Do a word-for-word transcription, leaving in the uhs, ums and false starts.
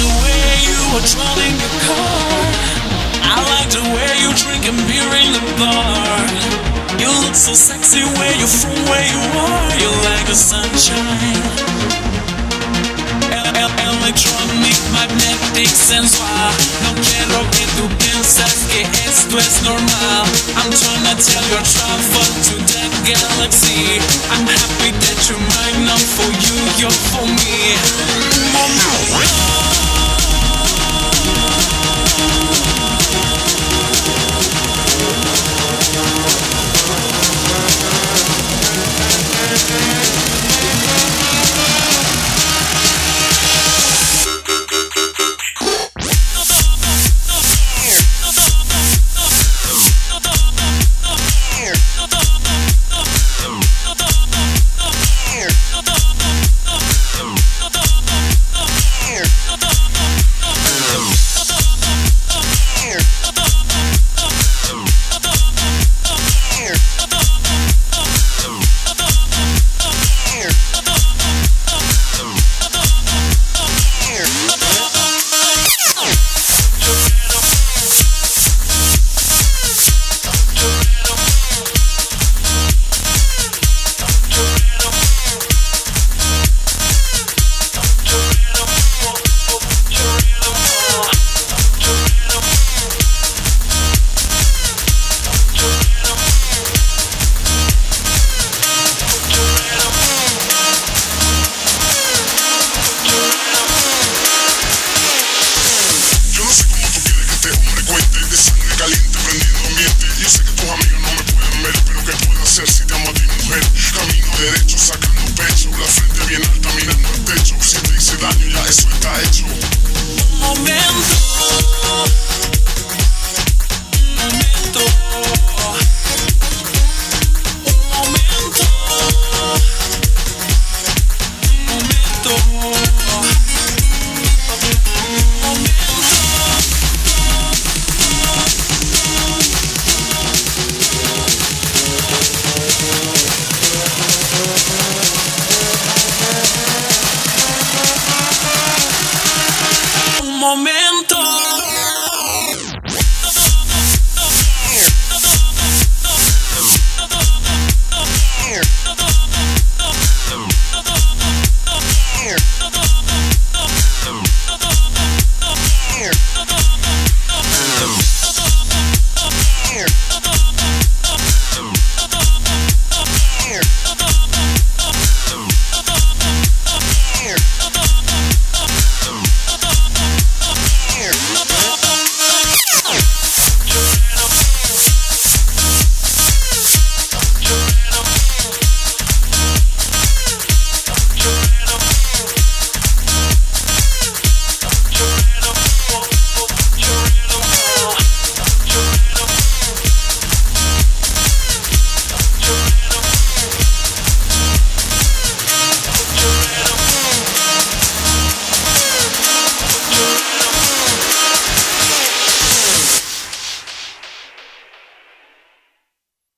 the way you are driving your car. I like the way you drinking beer in the bar. You look so sexy where you from, where you are. You're like the sunshine. El- el- electronic, magnetic, sensual. No quiero que tú piensas que esto es normal. I'm trying to tell you travel to that galaxy. I'm happy that you're mine, not for you, you're for me. Moment